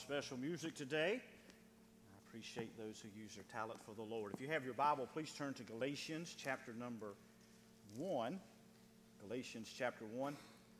special music today. I appreciate those who use their talent for the Lord. If you have your Bible, please turn to Galatians chapter number 1. Galatians chapter 1.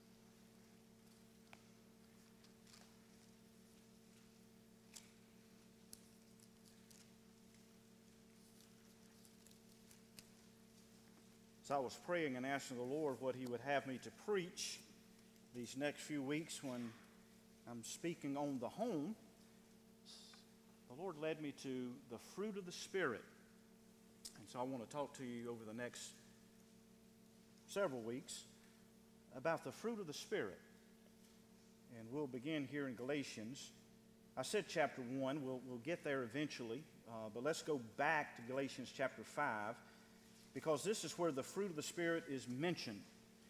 As I was praying and asking the Lord what He would have me to preach these next few weeks when I'm speaking on the home, the Lord led me to the fruit of the Spirit. And so I want to talk to you over the next several weeks about the fruit of the Spirit. And we'll begin here in Galatians. I said chapter 1. We'll get there eventually. But let's go back to Galatians chapter 5, because this is where the fruit of the Spirit is mentioned.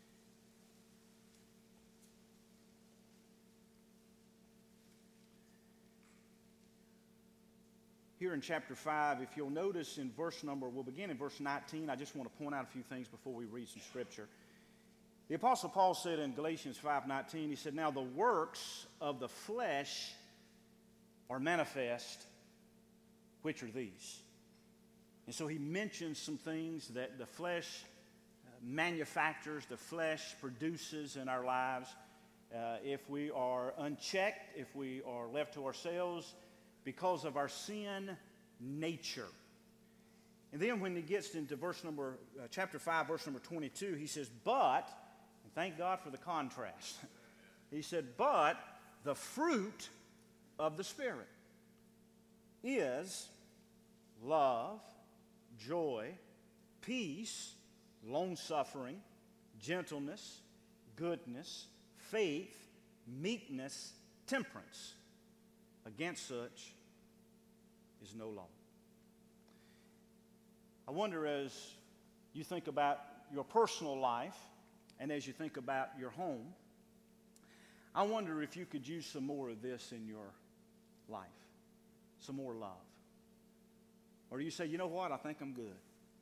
Here in chapter 5, if you'll notice in we'll begin in verse 19. I just want to point out a few things before we read some scripture. The Apostle Paul said in Galatians 5:19, he said, "Now the works of the flesh are manifest, which are these." And so he mentions some things that the flesh manufactures, the flesh produces in our lives. If we are unchecked, if we are left to ourselves, because of our sin nature. And then when he gets into chapter 5, verse number 22, he says, "But," and thank God for the contrast, he said, "But the fruit of the Spirit is love, joy, peace, long-suffering, gentleness, goodness, faith, meekness, temperance. Against such is no law." I wonder, as you think about your personal life and as you think about your home, I wonder if you could use some more of this in your life, some more love. Or do you say, "You know what, I think I'm good.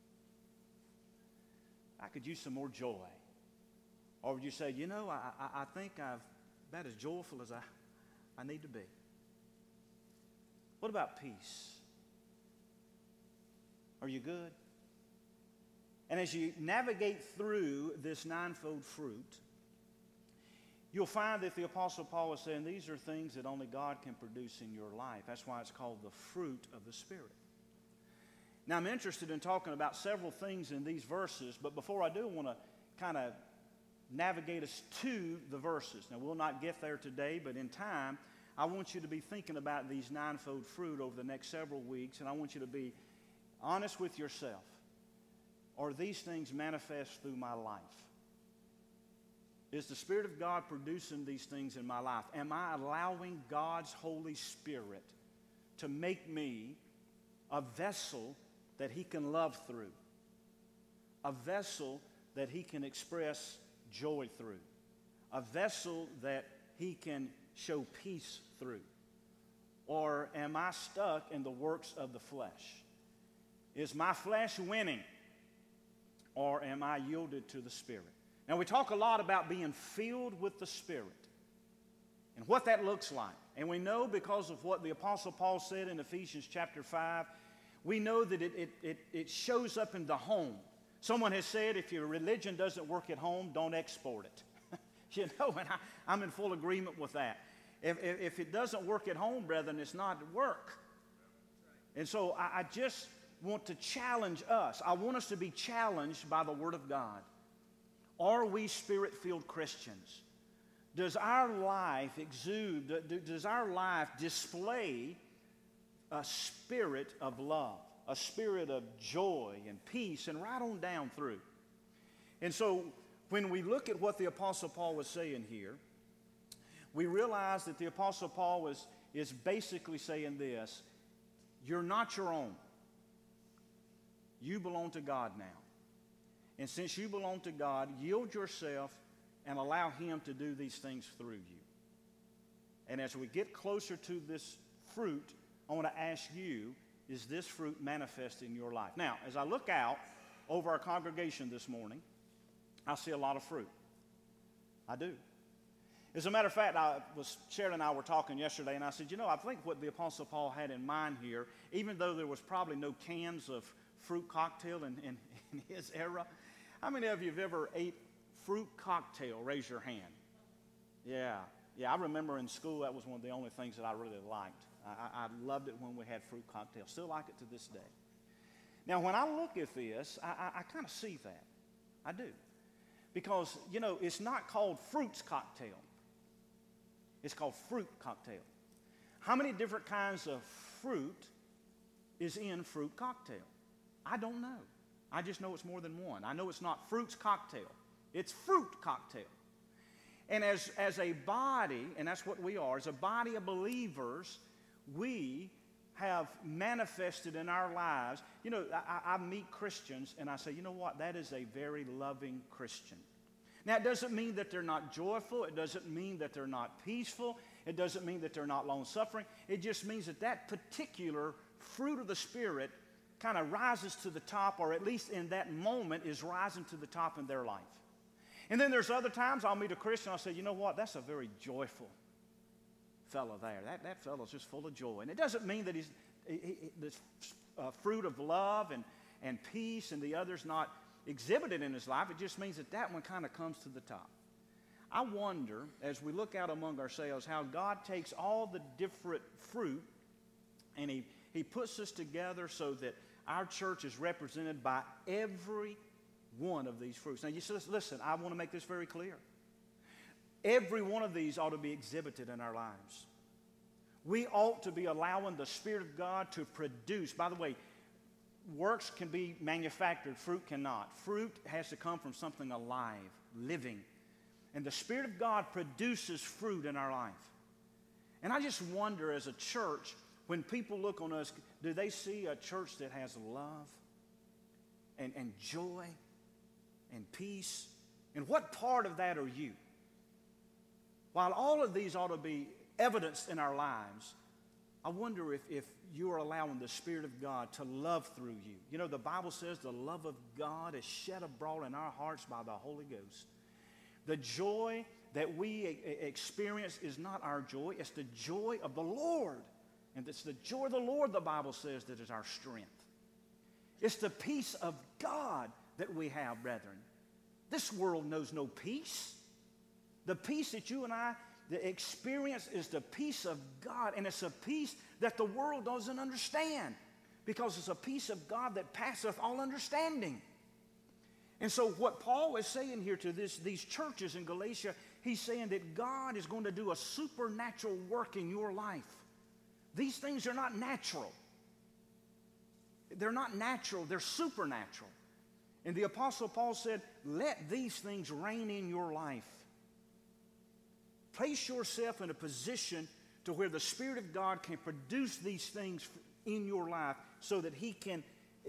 I could use some more joy." Or would you say, "You know, I think I'm about as joyful as I need to be." What about peace? Are you good? And as you navigate through this ninefold fruit, you'll find that the Apostle Paul is saying these are things that only God can produce in your life. That's why it's called the fruit of the Spirit. Now, I'm interested in talking about several things in these verses, but before I do, I want to kind of navigate us to the verses. Now, we'll not get there today, but in time, I want you to be thinking about these ninefold fruit over the next several weeks, and I want you to be honest with yourself. Are these things manifest through my life? Is the Spirit of God producing these things in my life? Am I allowing God's Holy Spirit to make me a vessel that He can love through? A vessel that He can express joy through? A vessel that He can show peace through? Or am I stuck in the works of the flesh? Is my flesh winning? Or am I yielded to the Spirit? Now, we talk a lot about being filled with the Spirit and what that looks like. And we know, because of what the Apostle Paul said in Ephesians chapter 5, we know that it shows up in the home. Someone has said, if your religion doesn't work at home, don't export it. You know, and I'm in full agreement with that. If it doesn't work at home, brethren, it's not at work. And so I just want to challenge us. I want us to be challenged by the Word of God. Are we Spirit-filled Christians? Does our life exude, does our life display a spirit of love, a spirit of joy and peace, and right on down through? And so when we look at what the Apostle Paul was saying here, we realize that the Apostle Paul is basically saying this: you're not your own. You belong to God now. And since you belong to God, yield yourself and allow Him to do these things through you. And as we get closer to this fruit, I want to ask you, is this fruit manifest in your life? Now, as I look out over our congregation this morning, I see a lot of fruit. I do. As a matter of fact, Sharon and I were talking yesterday, and I said, I think what the Apostle Paul had in mind here, even though there was probably no cans of fruit cocktail in his era, how many of you have ever ate fruit cocktail? Raise your hand. Yeah, I remember in school that was one of the only things that I really liked. I loved it when we had fruit cocktails. Still like it to this day. Now, when I look at this, I kind of see that. I do. Because, it's not called fruits cocktail. It's called fruit cocktail. How many different kinds of fruit is in fruit cocktail? I don't know. I just know it's more than one. I know it's not fruits cocktail. It's fruit cocktail. And as a body, and that's what we are, as a body of believers, we have manifested in our lives. I meet Christians and I say, that is a very loving Christian. Now, it doesn't mean that they're not joyful. It doesn't mean that they're not peaceful. It doesn't mean that they're not long-suffering. It just means that particular fruit of the Spirit kind of rises to the top, or at least in that moment is rising to the top in their life. And then there's other times I'll meet a Christian, I'll say, that's a very joyful fellow there. That fellow's just full of joy. And it doesn't mean that he's this fruit of love and peace and the others not exhibited in his life. It just means that one kind of comes to the top. I wonder, as we look out among ourselves, how God takes all the different fruit and he puts us together so that our church is represented by every one of these fruits. Now, you listen, I want to make this very clear. Every one of these ought to be exhibited in our lives. We ought to be allowing the Spirit of God to produce. By the way, works can be manufactured, fruit cannot. Fruit has to come from something alive, living. And the Spirit of God produces fruit in our life. And I just wonder, as a church, when people look on us, do they see a church that has love and joy and peace? And what part of that are you? While all of these ought to be evidenced in our lives, I wonder if you're allowing the Spirit of God to love through you. The Bible says the love of God is shed abroad in our hearts by the Holy Ghost. The joy that we experience is not our joy. It's the joy of the Lord. And it's the joy of the Lord, the Bible says, that is our strength. It's the peace of God that we have, brethren. This world knows no peace. The peace that you and I experience is the peace of God, and it's a peace that the world doesn't understand, because it's a peace of God that passeth all understanding. And so what Paul is saying here to these churches in Galatia, he's saying that God is going to do a supernatural work in your life. These things are not natural. They're not natural, they're supernatural. And the Apostle Paul said, let these things reign in your life. Place yourself in a position to where the Spirit of God can produce these things in your life so that he can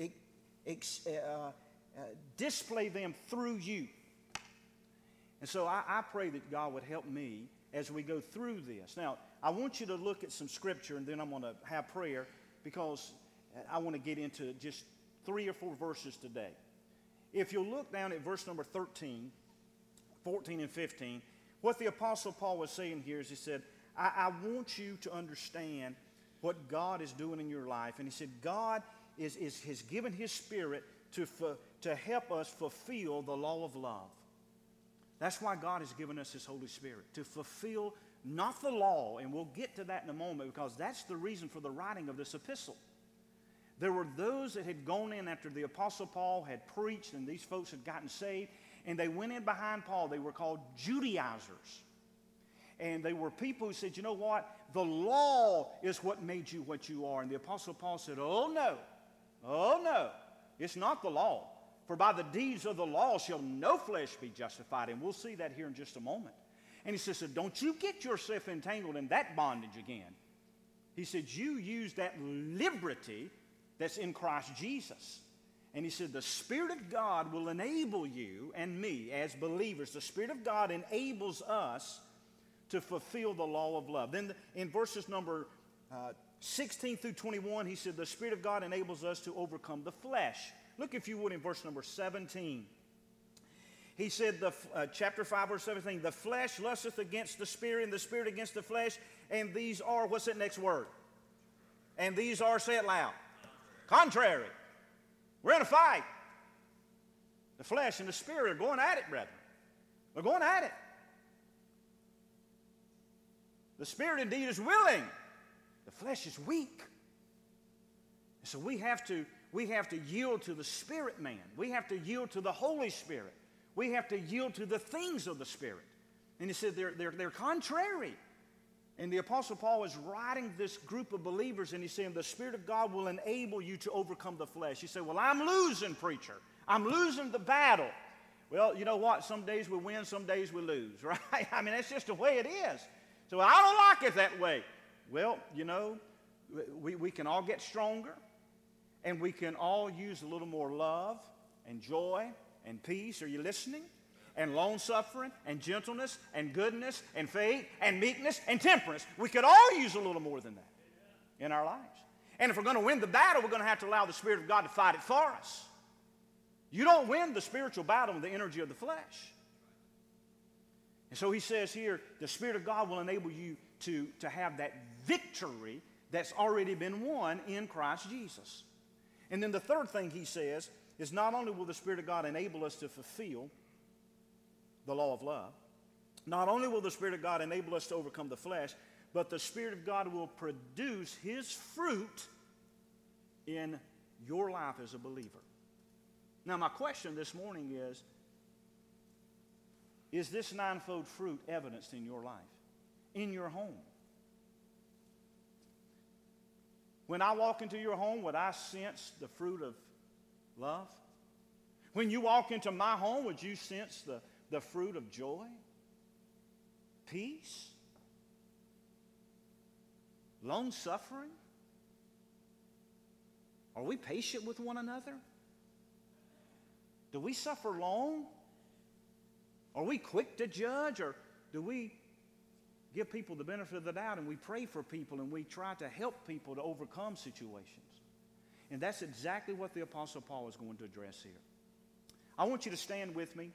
display them through you. And so I pray that God would help me as we go through this. Now, I want you to look at some scripture, and then I'm going to have prayer, because I want to get into just 3 or 4 verses today. If you'll look down at verse number 13, 14, and 15, what the Apostle Paul was saying here is he said, I want you to understand what God is doing in your life. And he said, God has given his Spirit to help us fulfill the law of love. That's why God has given us his Holy Spirit, to fulfill not the law, and we'll get to that in a moment, because that's the reason for the writing of this epistle. There were those that had gone in after the Apostle Paul had preached, and these folks had gotten saved, and they went in behind Paul. They were called Judaizers. And they were people who said, you know what? The law is what made you what you are. And the Apostle Paul said, oh no, it's not the law. For by the deeds of the law shall no flesh be justified. And we'll see that here in just a moment. And he says, so don't you get yourself entangled in that bondage again. He said, you use that liberty that's in Christ Jesus. And he said, the Spirit of God will enable you and me as believers. The Spirit of God enables us to fulfill the law of love. Then in verses number 16 through 21, he said, the Spirit of God enables us to overcome the flesh. Look, if you would, in verse number 17. He said, chapter 5, verse 17, the flesh lusteth against the spirit, and the spirit against the flesh, and these are, what's that next word? And these are, say it loud, contrary. We're in a fight. The flesh and the spirit are going at it, brethren. They're going at it. The spirit indeed is willing. The flesh is weak. So we have to yield to the spirit man. We have to yield to the Holy Spirit. We have to yield to the things of the Spirit. And he said they're contrary. And the Apostle Paul is writing this group of believers, and he's saying the Spirit of God will enable you to overcome the flesh. You say, well, I'm losing, preacher. I'm losing the battle. Well, you know what? Some days we win, some days we lose, right? I mean, that's just the way it is. So I don't like it that way. Well, you know, we can all get stronger, and we can all use a little more love and joy and peace. Are you listening? And long-suffering and gentleness and goodness and faith and meekness and temperance. We could all use a little more than that in our lives. And if we're going to win the battle, we're going to have to allow the Spirit of God to fight it for us. You don't win the spiritual battle with the energy of the flesh. And so he says here, the Spirit of God will enable you to have that victory that's already been won in Christ Jesus. And then the third thing he says is not only will the Spirit of God enable us to fulfill the law of love, not only will the Spirit of God enable us to overcome the flesh, but the Spirit of God will produce His fruit in your life as a believer. Now, my question this morning is this ninefold fruit evidenced in your life, in your home? When I walk into your home, would I sense the fruit of love? When you walk into my home, would you sense the fruit of joy, peace, long-suffering? Are we patient with one another? Do we suffer long? Are we quick to judge, or do we give people the benefit of the doubt and we pray for people and we try to help people to overcome situations? And that's exactly what the Apostle Paul is going to address here. I want you to stand with me.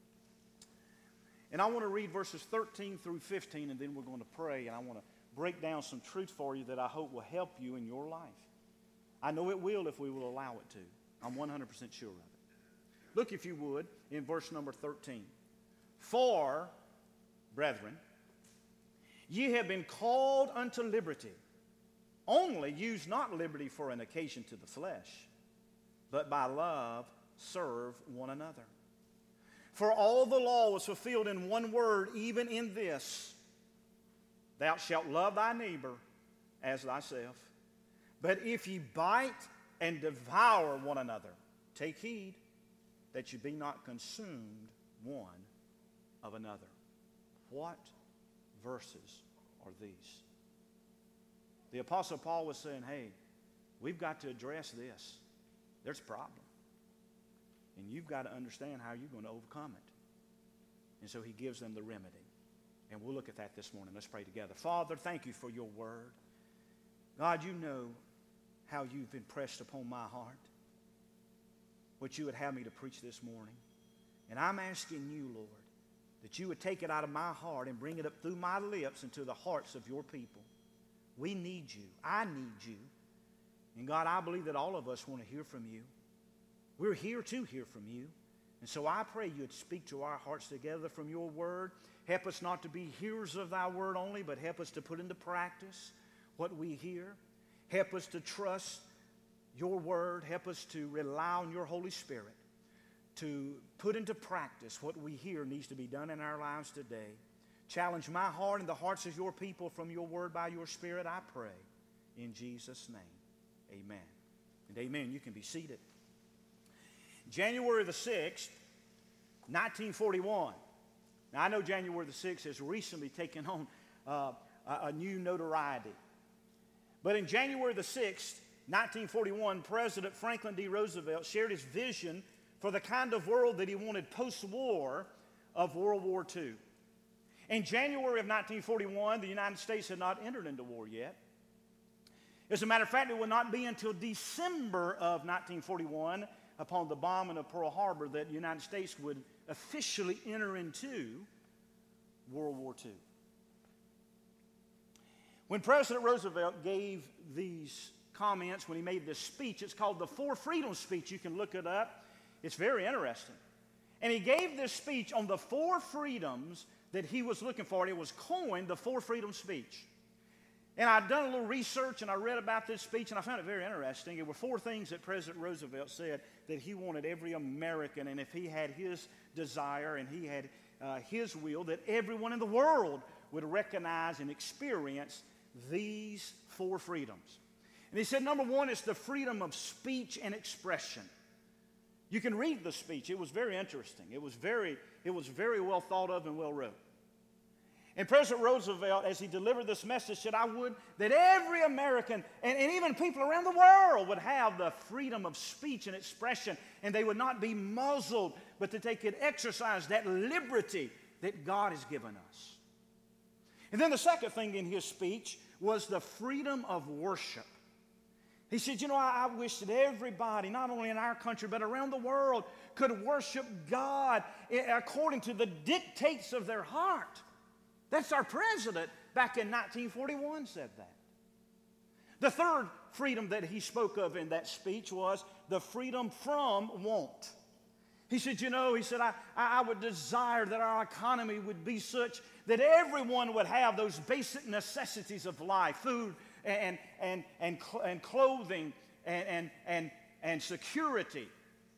And I want to read verses 13 through 15, and then we're going to pray. And I want to break down some truth for you that I hope will help you in your life. I know it will if we will allow it to. I'm 100% sure of it. Look, if you would, in verse number 13. For, brethren, ye have been called unto liberty. Only use not liberty for an occasion to the flesh, but by love serve one another. For all the law was fulfilled in one word, even in this: thou shalt love thy neighbor as thyself. But if ye bite and devour one another, take heed that you be not consumed one of another. What verses are these? The Apostle Paul was saying, hey, we've got to address this. There's a problem. And you've got to understand how you're going to overcome it. And so he gives them the remedy. And we'll look at that this morning. Let's pray together. Father, thank you for your word. God, you know how you've impressed upon my heart what you would have me to preach this morning. And I'm asking you, Lord, that you would take it out of my heart and bring it up through my lips into the hearts of your people. We need you. I need you. And God, I believe that all of us want to hear from you. We're here to hear from you. And so I pray you would speak to our hearts together from your word. Help us not to be hearers of thy word only, but help us to put into practice what we hear. Help us to trust your word. Help us to rely on your Holy Spirit to put into practice what we hear needs to be done in our lives today. Challenge my heart and the hearts of your people from your word by your Spirit, I pray. In Jesus' name, amen. And amen. You can be seated. January the 6th, 1941. Now, I know January the 6th has recently taken on a new notoriety. But in January the 6th, 1941, President Franklin D. Roosevelt shared his vision for the kind of world that he wanted post-war of World War II. In January of 1941, the United States had not entered into war yet. As a matter of fact, it would not be until December of 1941 upon the bombing of Pearl Harbor that the United States would officially enter into World War II. When President Roosevelt gave these comments, when he made this speech, it's called the Four Freedoms speech. You can look it up. It's very interesting. And he gave this speech on the four freedoms that he was looking for. It was coined the Four Freedoms speech. And I'd done a little research and I read about this speech and I found it very interesting. There were four things that President Roosevelt said that he wanted every American, and if he had his desire and he had his will, that everyone in the world would recognize and experience these four freedoms. And he said, number one is the freedom of speech and expression. You can read the speech. It was very interesting. It was very well thought of and well wrote. And President Roosevelt, as he delivered this message, said, I would that every American and even people around the world would have the freedom of speech and expression, and they would not be muzzled, but that they could exercise that liberty that God has given us. And then the second thing in his speech was the freedom of worship. He said, I wish that everybody, not only in our country, but around the world, could worship God according to the dictates of their heart. That's our president back in 1941 said that. The third freedom that he spoke of in that speech was the freedom from want. He said, I would desire that our economy would be such that everyone would have those basic necessities of life, food and clothing and security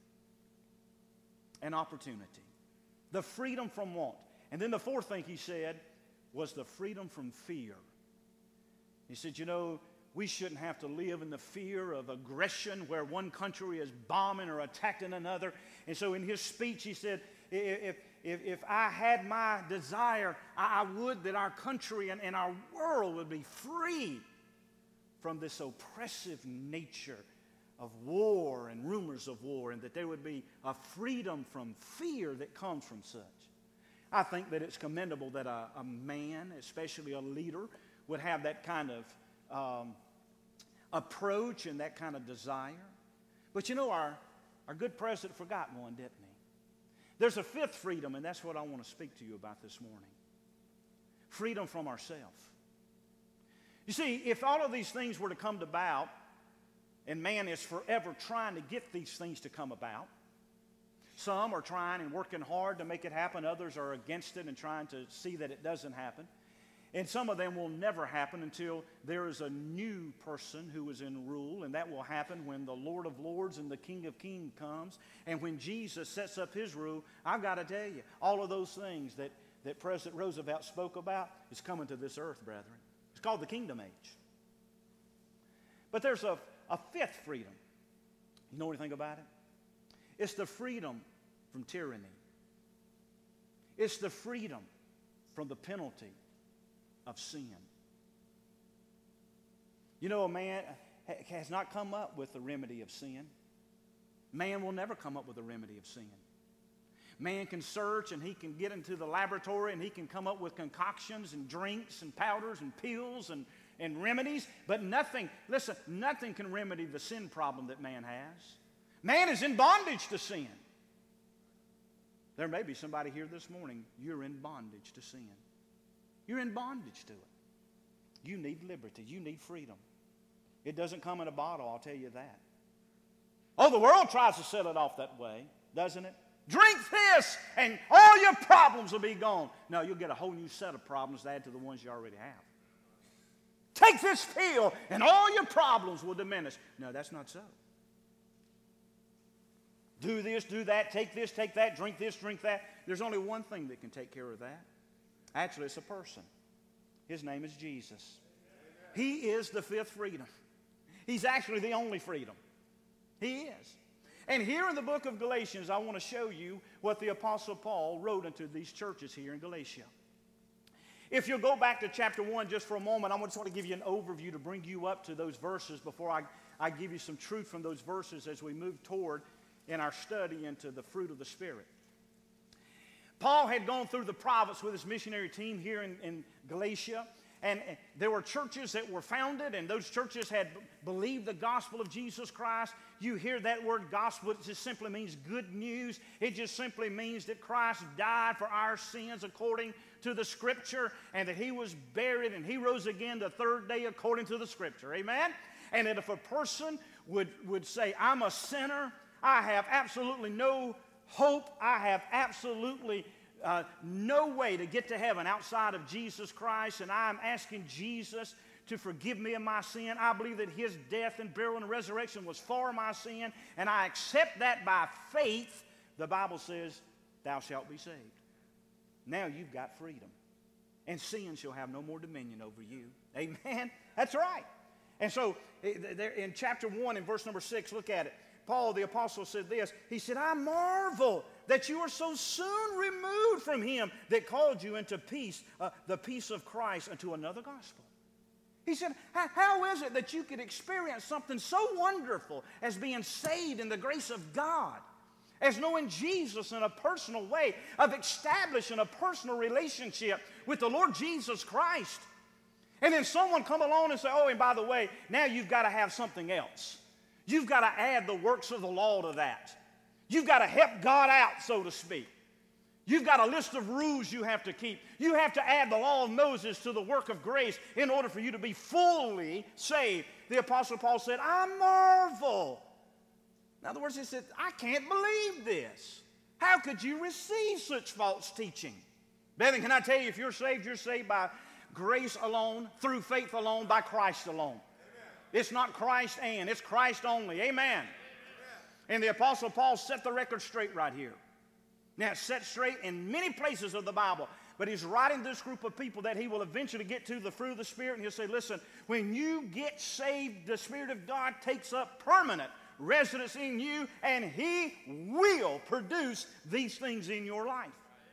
and opportunity. The freedom from want. And then the fourth thing he said was the freedom from fear. He said, we shouldn't have to live in the fear of aggression where one country is bombing or attacking another. And so in his speech he said, if I had my desire, I would that our country and our world would be free from this oppressive nature of war and rumors of war, and that there would be a freedom from fear that comes from such. I think that it's commendable that a man, especially a leader, would have that kind of approach and that kind of desire. But our good president forgot one, didn't he? There's a fifth freedom, and that's what I want to speak to you about this morning. Freedom from ourselves. You see, if all of these things were to come about, and man is forever trying to get these things to come about, some are trying and working hard to make it happen. Others are against it and trying to see that it doesn't happen. And some of them will never happen until there is a new person who is in rule, and that will happen when the Lord of Lords and the King of Kings comes. And when Jesus sets up his rule, I've got to tell you, all of those things that President Roosevelt spoke about is coming to this earth, brethren. It's called the Kingdom Age. But there's a fifth freedom. You know anything about it? It's the freedom from tyranny. It's the freedom from the penalty of sin. A man has not come up with the remedy of sin. Man will never come up with a remedy of sin. Man can search and he can get into the laboratory and he can come up with concoctions and drinks and powders and pills and remedies, but nothing can remedy the sin problem that man has. Man is in bondage to sin. There may be somebody here this morning, you're in bondage to sin. You're in bondage to it. You need liberty. You need freedom. It doesn't come in a bottle, I'll tell you that. Oh, the world tries to sell it off that way, doesn't it? Drink this and all your problems will be gone. No, you'll get a whole new set of problems to add to the ones you already have. Take this pill and all your problems will diminish. No, that's not so. Do this, do that, take this, take that, drink this, drink that. There's only one thing that can take care of that. Actually, it's a person. His name is Jesus. He is the fifth freedom. He's actually the only freedom. He is. And here in the book of Galatians, I want to show you what the Apostle Paul wrote into these churches here in Galatia. If you'll go back to chapter 1 just for a moment, I just want to give you an overview to bring you up to those verses before I give you some truth from those verses as we move toward in our study into the fruit of the Spirit. Paul had gone through the province with his missionary team here in Galatia, And there were churches that were founded, and those churches had believed the gospel of Jesus Christ. You hear that word gospel, it just simply means good news. It just simply means that Christ died for our sins according to the Scripture, and that He was buried and He rose again the third day according to the Scripture. Amen? And that if a person would say, I'm a sinner, I have absolutely no hope, I have absolutely no way to get to heaven outside of Jesus Christ, and I'm asking Jesus to forgive me of my sin. I believe that His death and burial and resurrection was for my sin, and I accept that by faith. The Bible says, thou shalt be saved. Now you've got freedom, and sin shall have no more dominion over you. Amen? That's right. And so in chapter 1 in verse number 6, look at it. Paul the apostle said this. He said, I marvel that you are so soon removed from Him that called you into peace, the peace of Christ, unto another gospel. He said, how is it that you could experience something so wonderful as being saved in the grace of God, as knowing Jesus in a personal way, of establishing a personal relationship with the Lord Jesus Christ, and then someone come along and say, oh, and by the way, now you've got to have something else. You've got to add the works of the law to that. You've got to help God out, so to speak. You've got a list of rules you have to keep. You have to add the law of Moses to the work of grace in order for you to be fully saved. The Apostle Paul said, I marvel. In other words, he said, I can't believe this. How could you receive such false teaching? Brethren, can I tell you, if you're saved by grace alone, through faith alone, by Christ alone. It's not Christ and, it's Christ only. Amen. And the Apostle Paul set the record straight right here. Now, it's set straight in many places of the Bible, but he's writing this group of people that he will eventually get to the fruit of the Spirit, and he'll say, listen, when you get saved, the Spirit of God takes up permanent residence in you, and He will produce these things in your life.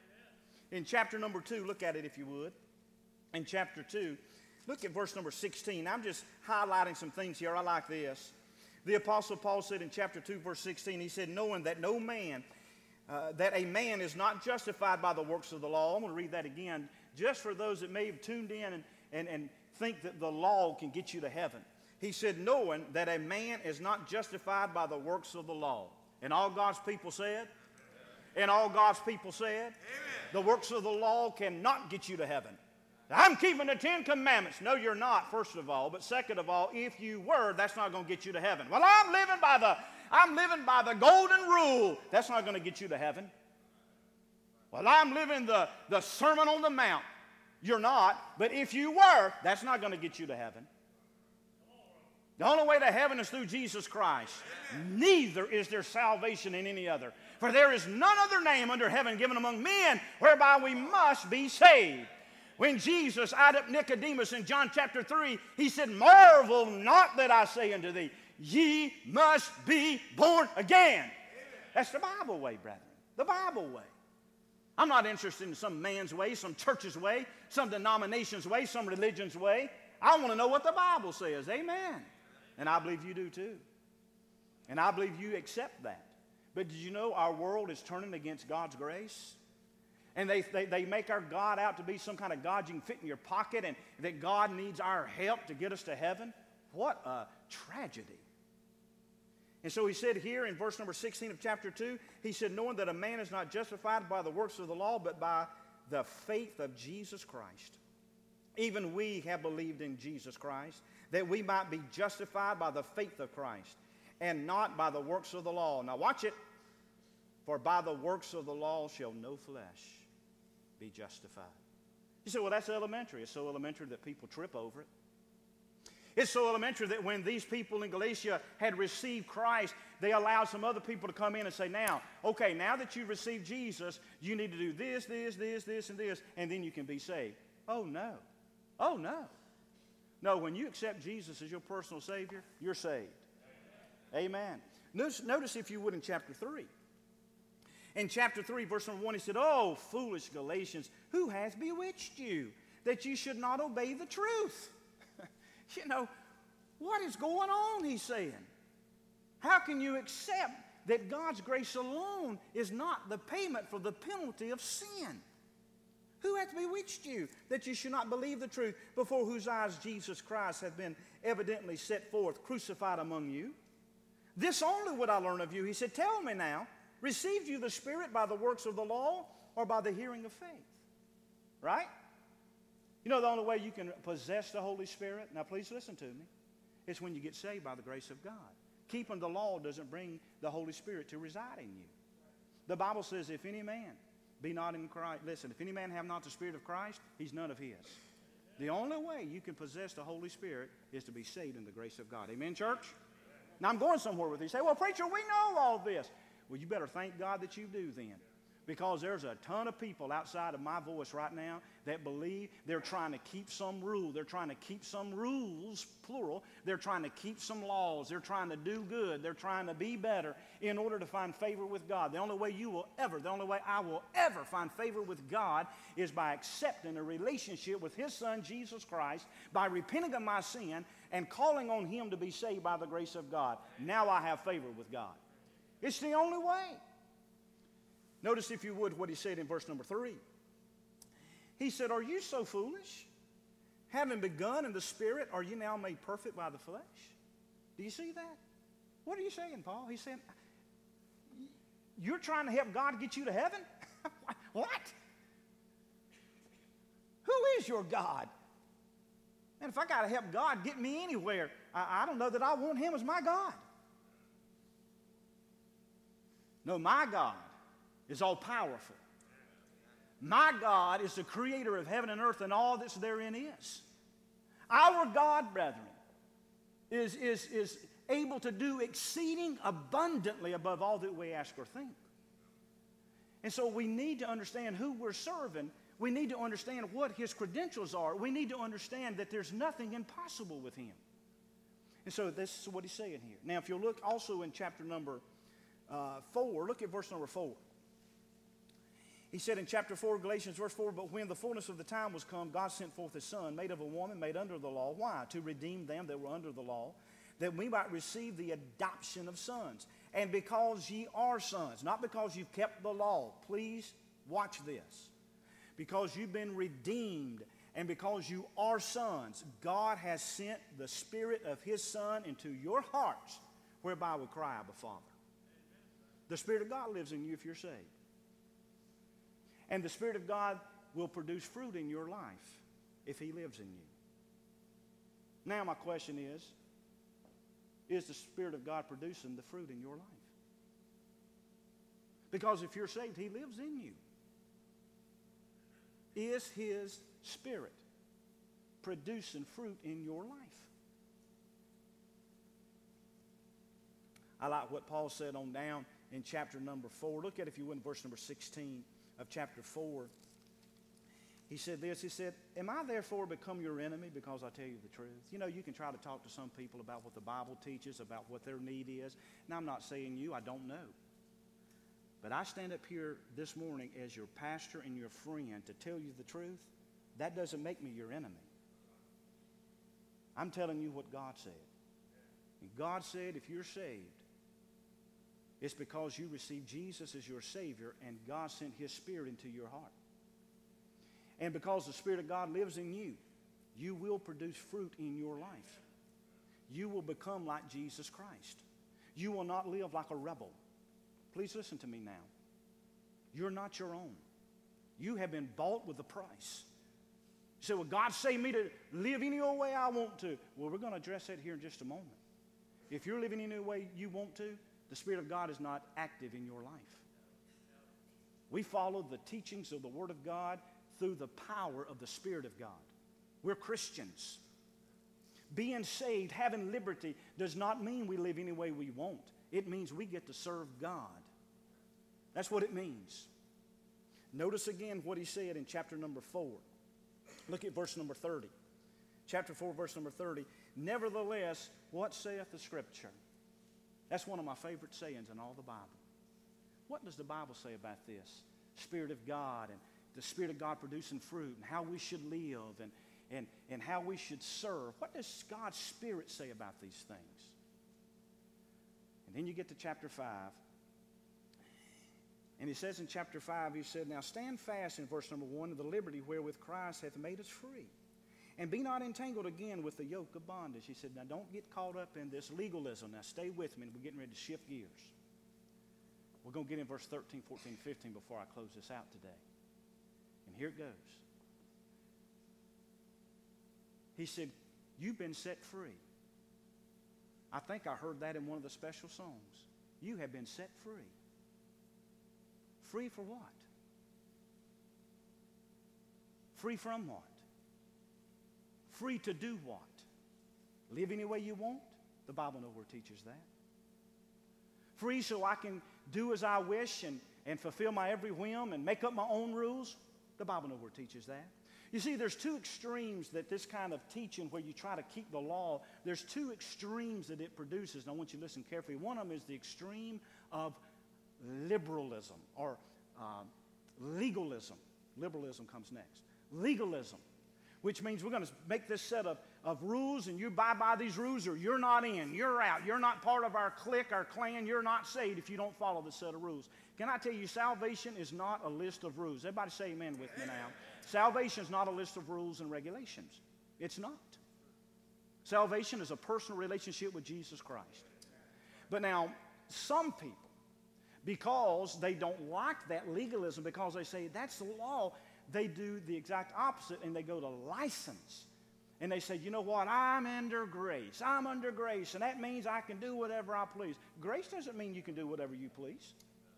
In chapter number 2, look at it if you would. In chapter 2, look at verse number 16. I'm just highlighting some things here. I like this. The Apostle Paul said in chapter 2, verse 16, he said, knowing that no man, that a man is not justified by the works of the law. I'm going to read that again, just for those that may have tuned in and think that the law can get you to heaven. He said, knowing that a man is not justified by the works of the law. And all God's people said? And all God's people said? Amen. The works of the law cannot get you to heaven. I'm keeping the 10 Commandments. No, you're not, first of all. But second of all, if you were, that's not going to get you to heaven. Well, I'm living by the golden rule. That's not going to get you to heaven. Well, I'm living the Sermon on the Mount. You're not. But if you were, that's not going to get you to heaven. The only way to heaven is through Jesus Christ. Neither is there salvation in any other. For there is none other name under heaven given among men whereby we must be saved. When Jesus eyed up Nicodemus in John chapter 3, he said, marvel not that I say unto thee, ye must be born again. That's the Bible way, brethren. The Bible way. I'm not interested in some man's way, some church's way, some denomination's way, some religion's way. I want to know what the Bible says. Amen. And I believe you do too. And I believe you accept that. But did you know our world is turning against God's grace? And they make our God out to be some kind of God you can fit in your pocket, and that God needs our help to get us to heaven. What a tragedy. And so he said here in verse number 16 of chapter 2, he said, knowing that a man is not justified by the works of the law, but by the faith of Jesus Christ. Even we have believed in Jesus Christ, that we might be justified by the faith of Christ, and not by the works of the law. Now watch it. For by the works of the law shall no flesh be justified. You say, well, that's elementary. It's so elementary that people trip over it. It's so elementary that when these people in Galatia had received Christ, they allowed some other people to come in and say, now that you've received Jesus, you need to do this, and this, and then you can be saved. Oh, no. Oh, no. No, when you accept Jesus as your personal Savior, you're saved. Amen. Notice if you would in chapter 3. In chapter 3, verse number 1, he said, oh, foolish Galatians, who has bewitched you that you should not obey the truth? You know, what is going on, he's saying? How can you accept that God's grace alone is not the payment for the penalty of sin? Who hath bewitched you that you should not believe the truth, before whose eyes Jesus Christ hath been evidently set forth, crucified among you? This only would I learn of you. He said, tell me now, received you the Spirit by the works of the law or by the hearing of faith? Right? You know the only way you can possess the Holy Spirit, now please listen to me, is when you get saved by the grace of God. Keeping the law doesn't bring the Holy Spirit to reside in you. The Bible says, if any man be not in Christ, listen, if any man have not the Spirit of Christ, he's none of his. The only way you can possess the Holy Spirit is to be saved in the grace of God. Amen, church? Now I'm going somewhere with you. You say, well, preacher, we know all this. Well, you better thank God that you do then. Because there's a ton of people outside of my voice right now that believe they're trying to keep some rule. They're trying to keep some rules, plural. They're trying to keep some laws. They're trying to do good. They're trying to be better in order to find favor with God. The only way I will ever find favor with God is by accepting a relationship with His Son, Jesus Christ, by repenting of my sin and calling on Him to be saved by the grace of God. Now I have favor with God. It's the only way. Notice, if you would, what he said in verse number 3. He said, are you so foolish? Having begun in the Spirit, are you now made perfect by the flesh? Do you see that? What are you saying, Paul? He's saying, you're trying to help God get you to heaven? What? Who is your God? And if I got to help God get me anywhere, I don't know that I want Him as my God. No, my God is all powerful. My God is the creator of heaven and earth and all that's therein is. Our God, brethren, is able to do exceeding abundantly above all that we ask or think. And so we need to understand who we're serving. We need to understand what His credentials are. We need to understand that there's nothing impossible with Him. And so this is what he's saying here. Now, if you'll look also in chapter number 4, look at verse number 4. He said in chapter 4, Galatians verse 4, but when the fullness of the time was come, God sent forth His Son, made of a woman, made under the law. Why? To redeem them that were under the law, that we might receive the adoption of sons. And because ye are sons, not because you've kept the law. Please watch this. Because you've been redeemed and because you are sons, God has sent the Spirit of His Son into your hearts, whereby we cry, Abba, Father. The Spirit of God lives in you if you're saved. And the Spirit of God will produce fruit in your life if He lives in you. Now my question is the Spirit of God producing the fruit in your life? Because if you're saved, He lives in you. Is His Spirit producing fruit in your life? I like what Paul said on down in chapter number 4. Look at, if you would, verse number 16 of chapter 4. He said this, he said, am I therefore become your enemy because I tell you the truth? You know, you can try to talk to some people about what the Bible teaches, about what their need is. Now, I'm not saying you, I don't know. But I stand up here this morning as your pastor and your friend to tell you the truth. That doesn't make me your enemy. I'm telling you what God said. And God said if you're saved, it's because you received Jesus as your Savior and God sent His Spirit into your heart. And because the Spirit of God lives in you, you will produce fruit in your life. You will become like Jesus Christ. You will not live like a rebel. Please listen to me now. You're not your own. You have been bought with a price. You say, well, God saved me to live any old way I want to. Well, we're going to address that here in just a moment. If you're living any way you want to, the Spirit of God is not active in your life. We follow the teachings of the Word of God through the power of the Spirit of God. We're Christians. Being saved, having liberty, does not mean we live any way we want. It means we get to serve God. That's what it means. Notice again what he said in chapter number 4. Look at verse number 30. Chapter 4, verse number 30. Nevertheless, what saith the Scripture? That's one of my favorite sayings in all the Bible. What does the Bible say about this? Spirit of God and the Spirit of God producing fruit and how we should live and how we should serve. What does God's Spirit say about these things? And then you get to chapter 5. And he says in chapter 5, he said, now stand fast in verse number 1 of the liberty wherewith Christ hath made us free. And be not entangled again with the yoke of bondage. He said, now don't get caught up in this legalism. Now stay with me. We're getting ready to shift gears. We're going to get in verse 13, 14, 15 before I close this out today. And here it goes. He said, you've been set free. I think I heard that in one of the special songs. You have been set free. Free for what? Free from what? Free to do what? Live any way you want? The Bible nowhere teaches that. Free so I can do as I wish and fulfill my every whim and make up my own rules? The Bible nowhere teaches that. You see, there's two extremes that this kind of teaching where you try to keep the law, there's two extremes that it produces, and I want you to listen carefully. One of them is the extreme of liberalism or legalism. Liberalism comes next. Legalism, which means we're going to make this set of rules, and you abide by these rules, or you're not in, you're out. You're not part of our clique, our clan. You're not saved if you don't follow this set of rules. Can I tell you, salvation is not a list of rules. Everybody say amen with me now. Salvation is not a list of rules and regulations. It's not. Salvation is a personal relationship with Jesus Christ. But now, some people, because they don't like that legalism, because they say that's the law, they do the exact opposite, and they go to license. And they say, you know what, I'm under grace. I'm under grace, and that means I can do whatever I please. Grace doesn't mean you can do whatever you please.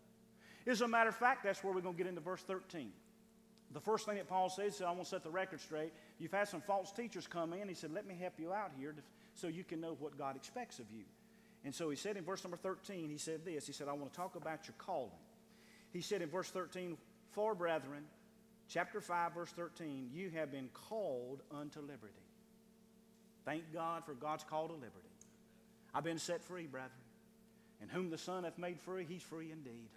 As a matter of fact, that's where we're going to get into verse 13. The first thing that Paul says, I want to set the record straight. You've had some false teachers come in. He said, let me help you out here so you can know what God expects of you. And so he said in verse number 13, he said this. He said, I want to talk about your calling. He said in verse 13, for brethren, chapter 5, verse 13, you have been called unto liberty. Thank God for God's call to liberty. I've been set free, brethren. And whom the Son hath made free, he's free indeed.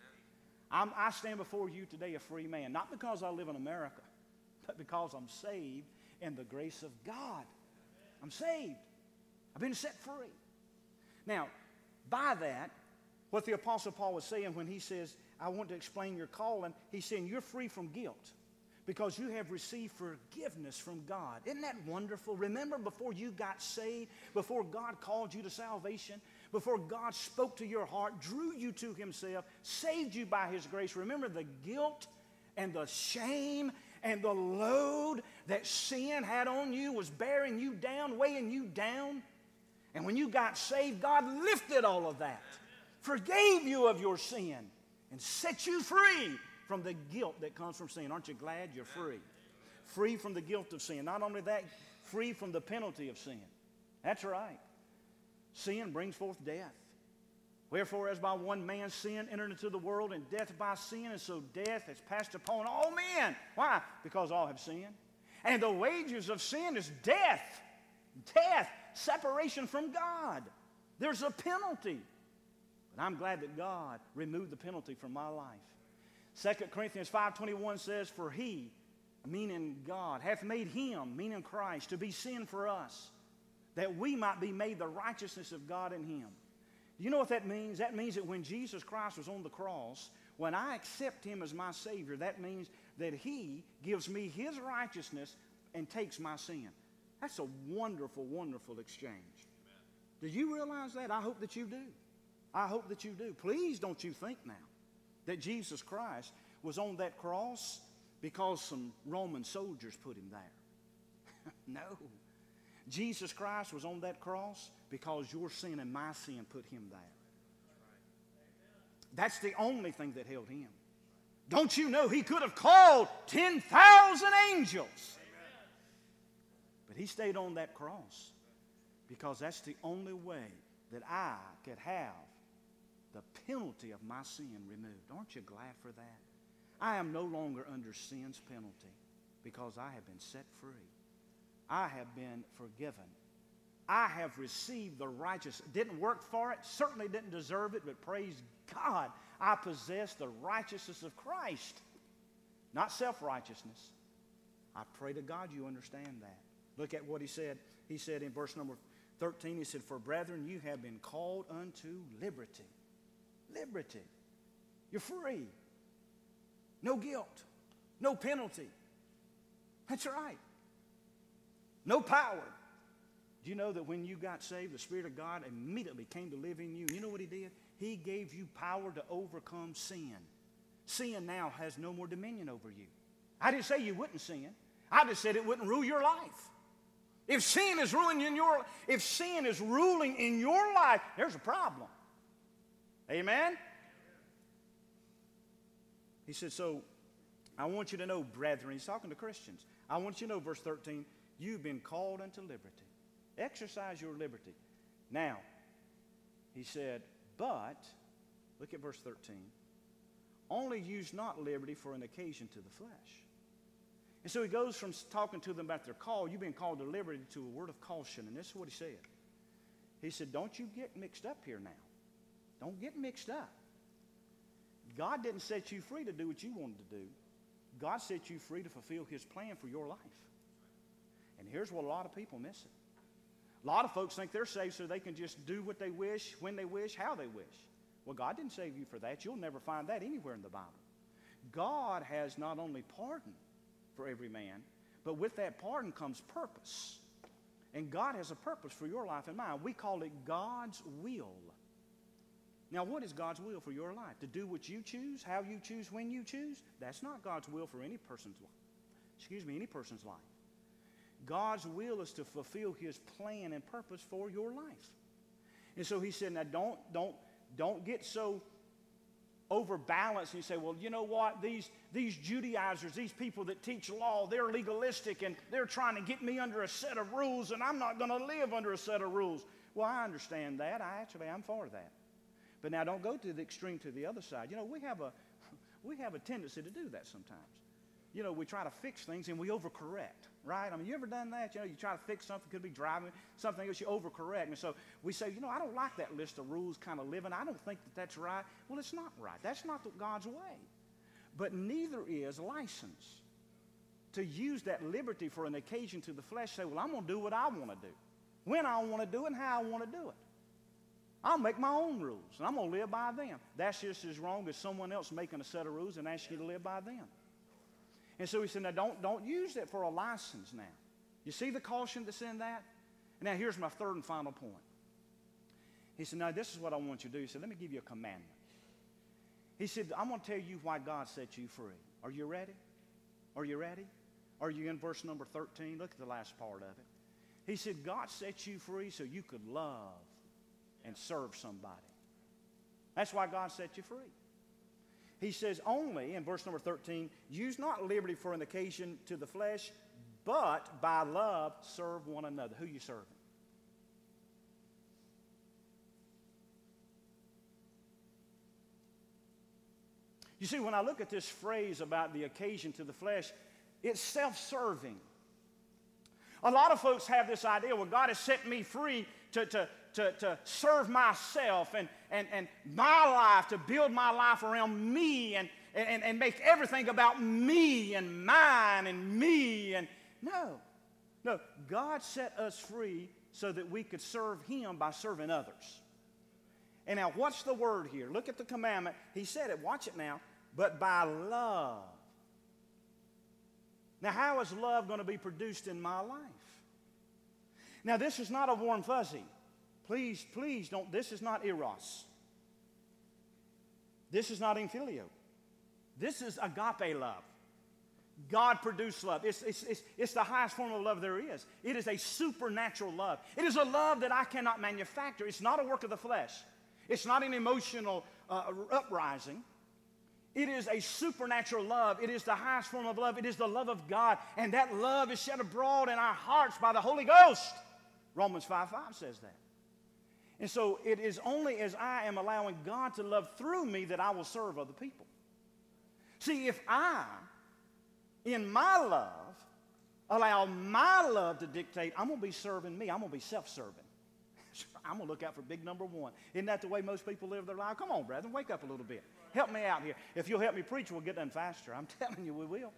I stand before you today a free man, not because I live in America, but because I'm saved in the grace of God. I'm saved. I've been set free. Now, by that, what the Apostle Paul was saying when he says, I want to explain your calling, he's saying you're free from guilt because you have received forgiveness from God. Isn't that wonderful? Remember before you got saved, before God called you to salvation, before God spoke to your heart, drew you to himself, saved you by his grace. Remember the guilt and the shame and the load that sin had on you was bearing you down, weighing you down. And when you got saved, God lifted all of that, forgave you of your sin, and set you free from the guilt that comes from sin. Aren't you glad you're free? Free from the guilt of sin. Not only that, free from the penalty of sin. That's right. Sin brings forth death. Wherefore, as by one man's sin entered into the world, and death by sin, and so death has passed upon all men. Why? Because all have sinned. And the wages of sin is death. Death, separation from God. There's a penalty. But I'm glad that God removed the penalty from my life. 2 Corinthians 5:21 says, for he, meaning God, hath made him, meaning Christ, to be sin for us, that we might be made the righteousness of God in him. Do you know what that means? That means that when Jesus Christ was on the cross, when I accept him as my Savior, that means that he gives me his righteousness and takes my sin. That's a wonderful, wonderful exchange. Amen. Do you realize that? I hope that you do. I hope that you do. Please don't you think now that Jesus Christ was on that cross because some Roman soldiers put him there. No. Jesus Christ was on that cross because your sin and my sin put him there. That's the only thing that held him. Don't you know he could have called 10,000 angels? But he stayed on that cross because that's the only way that I could have the penalty of my sin removed. Aren't you glad for that? I am no longer under sin's penalty because I have been set free. I have been forgiven. I have received the righteousness. Didn't work for it, certainly didn't deserve it, but praise God, I possess the righteousness of Christ, not self-righteousness. I pray to God you understand that. Look at what he said. He said in verse number 13, he said, for brethren, you have been called unto liberty. Liberty. You're free. No guilt. No penalty. That's right. No power. Do you know that when you got saved, the Spirit of God immediately came to live in you? You know what He did? He gave you power to overcome sin. Sin now has no more dominion over you. I didn't say you wouldn't sin. I just said it wouldn't rule your life. If sin is ruling in your life, there's a problem. Amen? He said, so I want you to know, brethren, he's talking to Christians. I want you to know, verse 13, you've been called unto liberty. Exercise your liberty. Now, he said, but, look at verse 13, only use not liberty for an occasion to the flesh. And so he goes from talking to them about their call, you've been called to liberty, to a word of caution. And this is what he said. He said, don't you get mixed up here now. Don't get mixed up. God didn't set you free to do what you wanted to do. God set you free to fulfill His plan for your life. And here's what a lot of people miss it. A lot of folks think they're saved so they can just do what they wish, when they wish, how they wish. Well, God didn't save you for that. You'll never find that anywhere in the Bible. God has not only pardon for every man, but with that pardon comes purpose. And God has a purpose for your life and mine. We call it God's will. Now, what is God's will for your life? To do what you choose, how you choose, when you choose? That's not God's will for any person's life. Any person's life. God's will is to fulfill His plan and purpose for your life. And so He said, now don't get so overbalanced and you say, well, you know what, these Judaizers, these people that teach law, they're legalistic and they're trying to get me under a set of rules and I'm not going to live under a set of rules. Well, I understand that. I'm for that. But now don't go to the extreme to the other side. You know, we have a tendency to do that sometimes. You know, we try to fix things and we overcorrect, right? I mean, you ever done that? You know, you try to fix something, could be driving, something else, you overcorrect. And so we say, you know, I don't like that list of rules kind of living. I don't think that that's right. Well, it's not right. That's not God's way. But neither is license to use that liberty for an occasion to the flesh. Say, well, I'm going to do what I want to do, when I want to do it, and how I want to do it. I'll make my own rules, and I'm going to live by them. That's just as wrong as someone else making a set of rules and asking you to live by them. And so he said, now don't use that for a license now. You see the caution that's in that? And now here's my third and final point. He said, now this is what I want you to do. He said, let me give you a commandment. He said, I'm going to tell you why God set you free. Are you ready? Are you ready? Are you in verse number 13? Look at the last part of it. He said, God set you free so you could love and serve somebody. That's why God set you free. He says only, in verse number 13, use not liberty for an occasion to the flesh, but by love serve one another. Who you serving? You see, when I look at this phrase about the occasion to the flesh, it's self-serving. A lot of folks have this idea, well, God has set me free to serve myself and my life, to build my life around me and make everything about me and mine and me. And no, God set us free so that we could serve Him by serving others. And now, what's the word here? Look at the commandment. He said it. Watch it now. But by love. Now, how is love going to be produced in my life? Now, this is not a warm fuzzy. Please don't. This is not eros. This is not infilio. This is agape love. God-produced love. It's the highest form of love there is. It is a supernatural love. It is a love that I cannot manufacture. It's not a work of the flesh. It's not an emotional uprising. It is a supernatural love. It is the highest form of love. It is the love of God. And that love is shed abroad in our hearts by the Holy Ghost. Romans 5:5 says that. And so it is only as I am allowing God to love through me that I will serve other people. See, if I, in my love, allow my love to dictate, I'm going to be serving me. I'm going to be self-serving. I'm going to look out for big number one. Isn't that the way most people live their life? Come on, brethren, wake up a little bit. Help me out here. If you'll help me preach, we'll get done faster. I'm telling you, we will.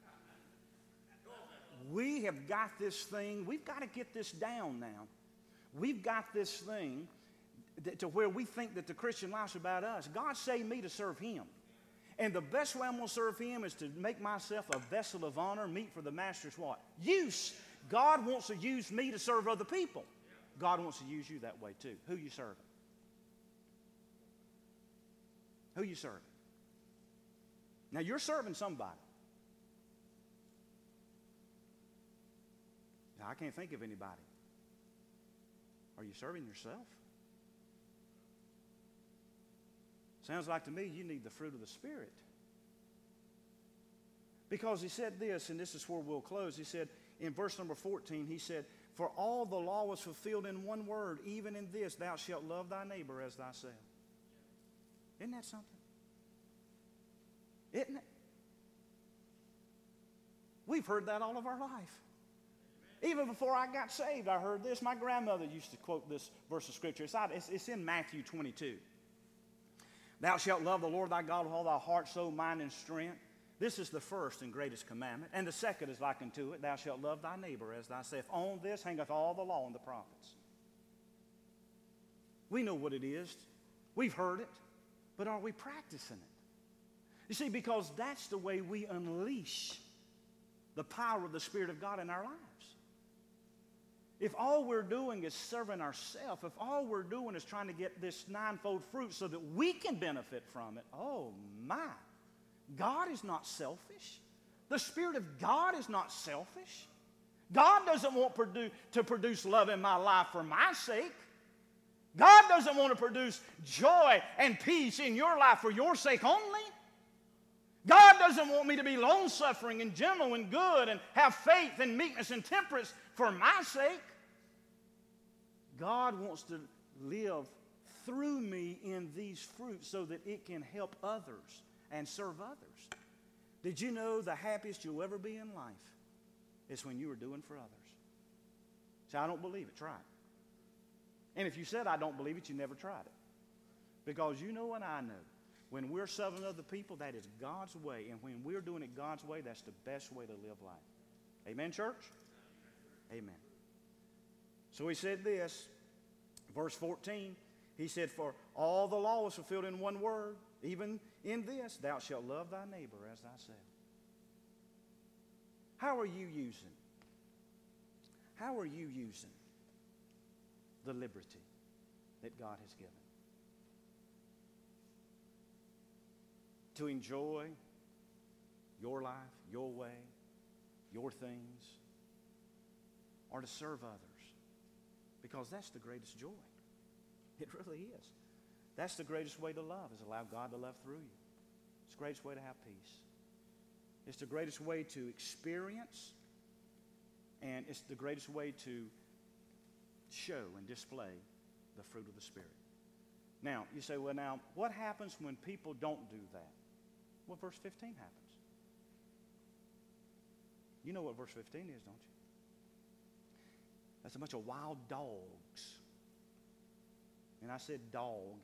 We have got this thing. We've got to get this down now. We've got this thing to where we think that the Christian life's about us. God saved me to serve Him. And the best way I'm going to serve him is to make myself a vessel of honor, meet for the master's what? Use. God wants to use me to serve other people. God wants to use you that way too. Who you serving? Who you serving? Now you're serving somebody. Now I can't think of anybody. Are you serving yourself? Sounds like to me you need the fruit of the Spirit. Because he said this, and this is where we'll close. He said in verse number 14, he said, for all the law was fulfilled in one word, even in this, thou shalt love thy neighbor as thyself. Isn't that something? Isn't it? We've heard that all of our life. Even before I got saved, I heard this. My grandmother used to quote this verse of Scripture. It's in Matthew 22. Thou shalt love the Lord thy God with all thy heart, soul, mind, and strength. This is the first and greatest commandment. And the second is like unto it, thou shalt love thy neighbor as thyself. On this hangeth all the law and the prophets. We know what it is. We've heard it. But are we practicing it? You see, because that's the way we unleash the power of the Spirit of God in our lives. If all we're doing is serving ourselves, if all we're doing is trying to get this ninefold fruit so that we can benefit from it, oh my. God is not selfish. The Spirit of God is not selfish. God doesn't want to produce love in my life for my sake. God doesn't want to produce joy and peace in your life for your sake only. God doesn't want me to be long-suffering and gentle and good and have faith and meekness and temperance for my sake. God wants to live through me in these fruits so that it can help others and serve others. Did you know the happiest you'll ever be in life is when you are doing for others? See, I don't believe it. Try it. And if you said I don't believe it, you never tried it. Because you know and I know, when we're serving other people, that is God's way. And when we're doing it God's way, that's the best way to live life. Amen, church? Amen. So he said this, verse 14, he said, for all the law was fulfilled in one word, even in this, thou shalt love thy neighbor as thyself. How are you using the liberty that God has given? To enjoy your life, your way, your things, or to serve others. Because that's the greatest joy. It really is. That's the greatest way to love, is allow God to love through you. It's the greatest way to have peace. It's the greatest way to experience, and it's the greatest way to show and display the fruit of the Spirit. Now, you say, well, now, what happens when people don't do that? Well, verse 15 happens. You know what verse 15 is, don't you? That's a bunch of wild dogs. And I said dog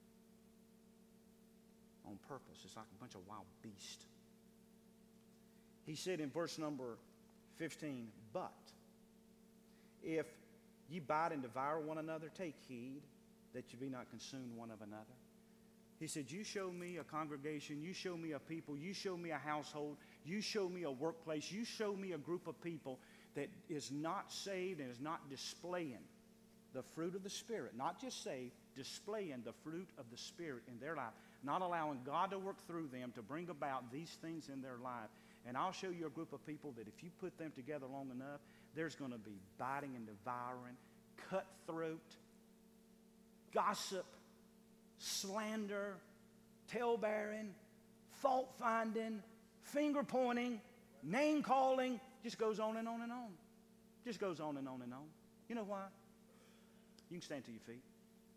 on purpose. It's like a bunch of wild beasts. He said in verse number 15, but if ye bite and devour one another, take heed that you be not consumed one of another. He said, you show me a congregation, you show me a people, you show me a household, you show me a workplace, you show me a group of people that is not saved and is not displaying the fruit of the Spirit. Not just saved, displaying the fruit of the Spirit in their life. Not allowing God to work through them to bring about these things in their life. And I'll show you a group of people that if you put them together long enough, there's going to be biting and devouring, cutthroat, gossip, slander, tale-bearing, fault-finding, finger-pointing, name-calling. Just goes on and on and on. Just goes on and on and on. You know why? You can stand to your feet.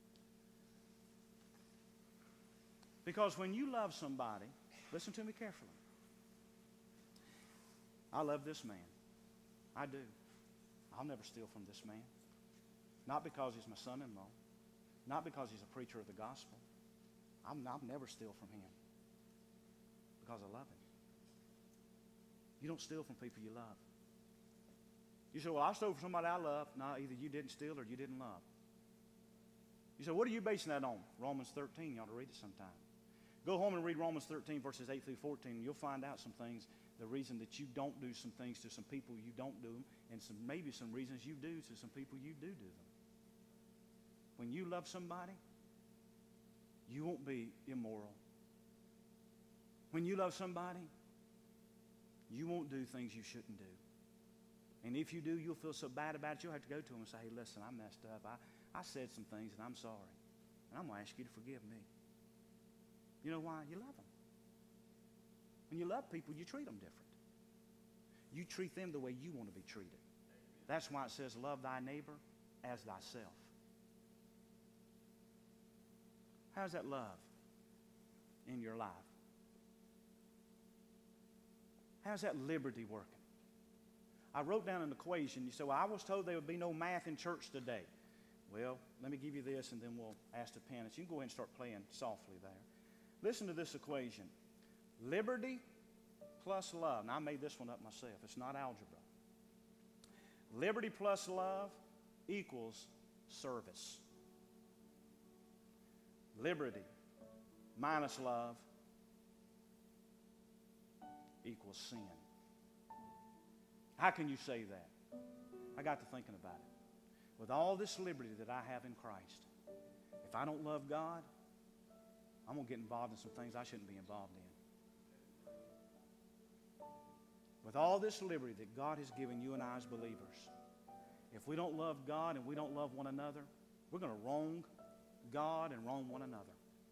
Because when you love somebody, listen to me carefully. I love this man. I do. I'll never steal from this man. Not because he's my son-in-law. Not because he's a preacher of the gospel. I'll never steal from him. Because I love him. You don't steal from people you love. You say, well, I stole from somebody I love. No, either you didn't steal or you didn't love. You say, what are you basing that on? Romans 13. You ought to read it sometime. Go home and read Romans 13, verses 8 through 14, and you'll find out some things, the reason that you don't do some things to some people you don't do them, and maybe some reasons you do to some people you do them. When you love somebody, you won't be immoral. When you love somebody, you won't do things you shouldn't do. And if you do, you'll feel so bad about it, you'll have to go to them and say, hey, listen, I messed up. I said some things, and I'm sorry. And I'm going to ask you to forgive me. You know why? You love them. When you love people, you treat them different. You treat them the way you want to be treated. That's why it says, love thy neighbor as thyself. How's that love in your life? How's that liberty working? I wrote down an equation. You say, well, I was told there would be no math in church today. Well, let me give you this, and then we'll ask the pianist. You can go ahead and start playing softly there. Listen to this equation. Liberty plus love. Now, I made this one up myself. It's not algebra. Liberty plus love equals service. Liberty minus love equals sin. How can you say that? I got to thinking about it. With all this liberty that I have in Christ, if I don't love God, I'm going to get involved in some things I shouldn't be involved in. With all this liberty that God has given you and I as believers, if we don't love God and we don't love one another, we're going to wrong God and wrong one another.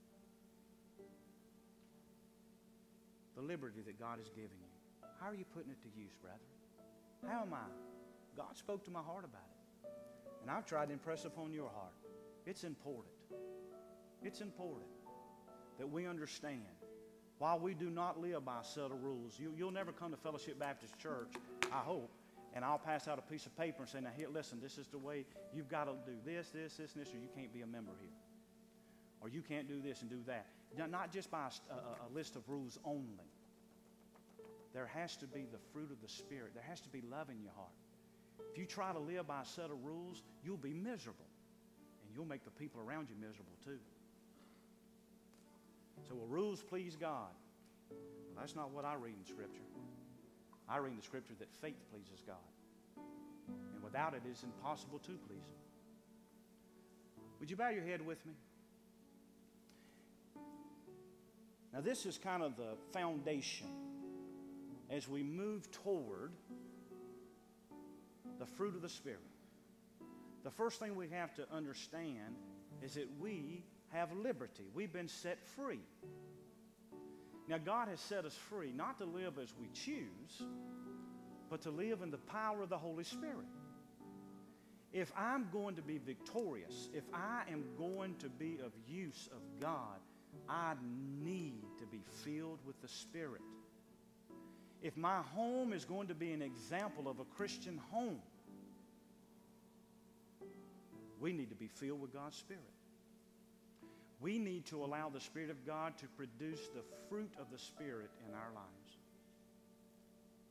The liberty that God has given you, how are you putting it to use, brethren? How am I? God spoke to my heart about it. And I've tried to impress upon your heart. It's important. It's important that we understand while we do not live by a set of rules. You'll never come to Fellowship Baptist Church, I hope, and I'll pass out a piece of paper and say, now here, listen, this is the way you've got to do this, or you can't be a member here. Or you can't do this and do that. Not just by a list of rules only. There has to be the fruit of the Spirit. There has to be love in your heart. If you try to live by a set of rules, you'll be miserable. And you'll make the people around you miserable too. So will rules please God? Well, that's not what I read in Scripture. I read in the Scripture that faith pleases God. And without it, it's impossible to please Him. Would you bow your head with me? Now this is kind of the foundation as we move toward the fruit of the Spirit. The first thing we have to understand is that we have liberty. We've been set free. Now God has set us free not to live as we choose, but to live in the power of the Holy Spirit. If I'm going to be victorious, if I am going to be of use of God, I need to be filled with the Spirit. If my home is going to be an example of a Christian home, we need to be filled with God's Spirit. We need to allow the Spirit of God to produce the fruit of the Spirit in our lives.